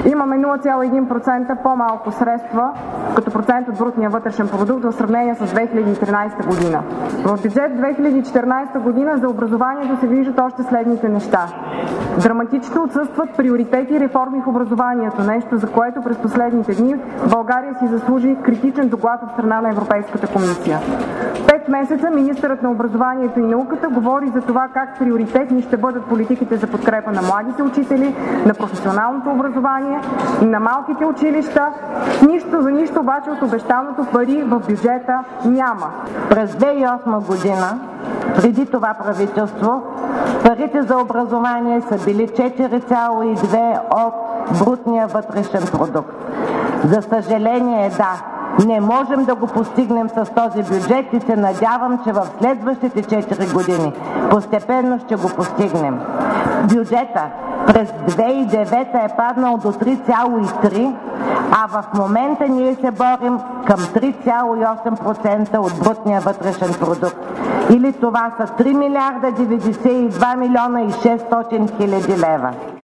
Имаме 0,1% по-малко средства като процент от брутния вътрешен продукт в сравнение с 2013 година. В бюджет 2014 година за образованието се виждат още следните неща. Драматично отсъстват приоритети и реформи в образованието, нещо за което през последните дни България си заслужи критичен доклад от страна на Европейската комисия. 5 месеца министърът на образованието и науката говори за това как приоритетни ще бъдат политиките за подкрепа на младите учители, на професионалното образование, на малките училища. Нищо за нищо обаче от обещаното пари в бюджета няма. През 2008 година, преди това правителство, парите за образование са били 4,2 от брутния вътрешен продукт. За съжаление, да, не можем да го постигнем с този бюджет и се надявам, че в следващите 4 години постепенно ще го постигнем. Бюджета през 2009 е паднал до 3,3, а в момента ние се борим към 3,8% от брутния вътрешен продукт. Или това са 3 милиарда 92 милиона и 600 хиляди лева.